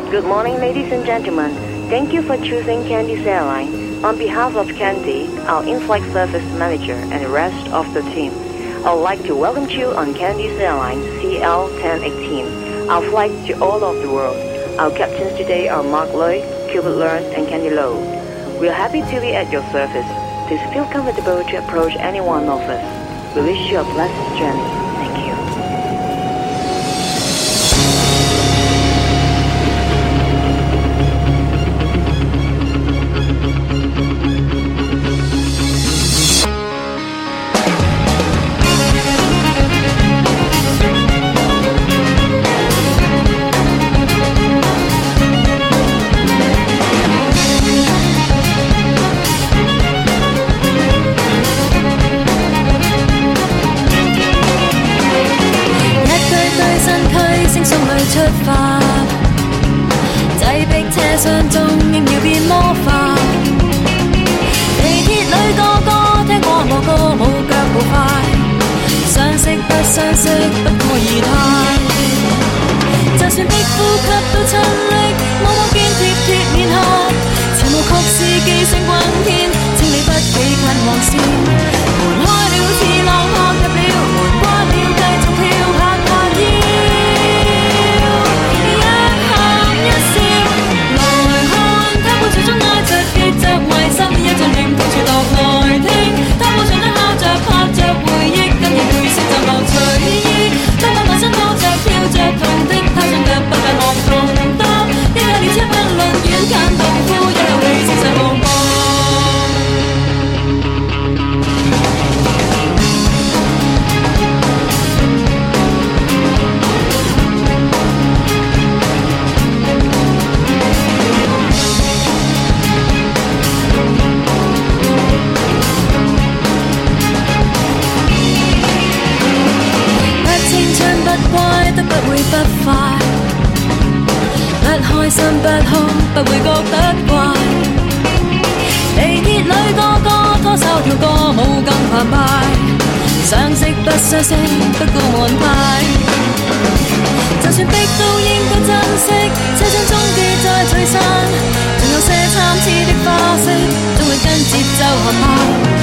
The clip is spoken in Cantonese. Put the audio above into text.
Good morning, ladies and gentlemen. Thank you for choosing Candice Airline. On behalf of Candy, our in-flight service manager, and the rest of the team, I would like to welcome you on Candice Airline CL1018, our flight to all of the world. Our captains today are Mark Lloyd, Gilbert Learns, and Candy Lowe. We are happy to be at your service. Please feel comfortable to approach any one of us. We wish you a blessed journey. Thank you. 出發，擠迫車廂中應要變魔法。地鐵裏個個聽過我歌舞腳步快，相識不相識不過儀態。就算的呼吸都親昵，摸摸肩貼貼面頰，前無曲是記性滾天，請你不企近黃線。門開了似浪拍入了，門關了繼續跳拍拍腰。最終挨着結着迷心一陣念，抱住樂來聽。他舞場都敲着拍着回憶，跟你會笑就樂隨意。當我內心高着跳着痛的，他雙腳不計樂同得。一架列車不論遠近痛苦，一口氣承受無望。都不會不快，不開心不哭，不會覺得怪。地鐵裏個個拖手跳歌舞更澎湃，相識不相識不顧門派。就算逼到應該珍惜，車廂終結在聚散，仲有些參差的花式，總會跟節奏合拍。